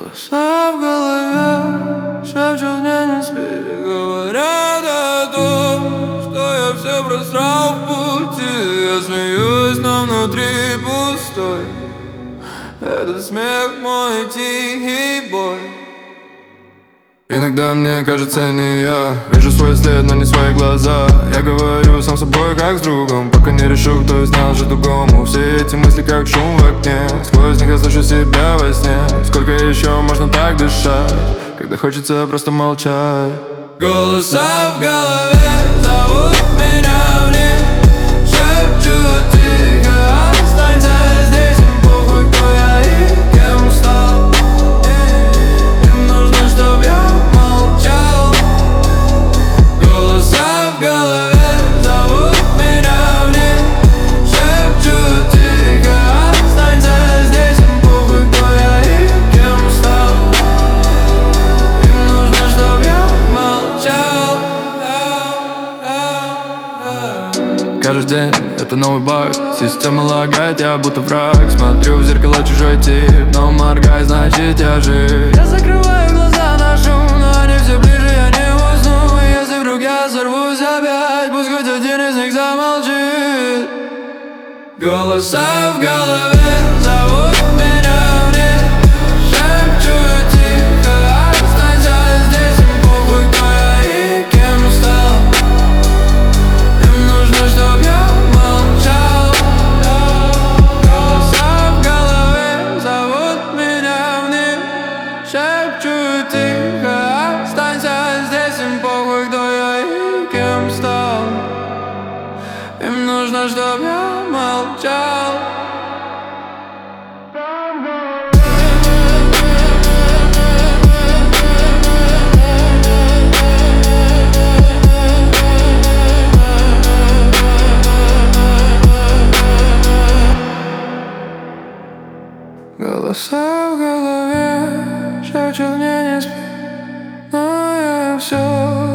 Голоса в голове шепчут мне не спи. Говорят о том, что я все просрал в пути. Я смеюсь, но внутри пустой. Этот смех мой тихий бой. Иногда мне кажется, не я вижу свой след, но не свои глаза. Я говорю сам с собой, как с другом, пока не решу, кто из нас же другому. Все эти мысли, как шум в окне, сквозь них я слышу себя во сне. Сколько еще можно так дышать, когда хочется просто молчать? Голоса в голове зовут меня в них, шепчут тихо: останься здесь, им похуй, кто я и кем стал. Им нужно, чтоб я молчал. Голоса в голове зовут меня в них, шепчут тихо: останься здесь, им похуй, кто я и кем стал. Им нужно, чтоб я молчал. Каждый день это новый баг, система лагает, я будто враг. Смотрю в зеркало чужой тип, но моргай, значит я жив. Я закрываю глаза на шум, но они все ближе, я не усну. Если вдруг я сорвусь опять, пусть хоть один из них замолчит. Голоса в голове зовут меня в них, шепчут тихо: останься здесь, им похуй, кто я и кем стал. Им нужно, чтоб я молчал. Голоса в голове зовут меня в них, шепчут тихо: останься здесь, им похуй, кто я и кем стал. Им нужно, чтоб я молчал. Голоса в голове шепчут мне не спи, но я все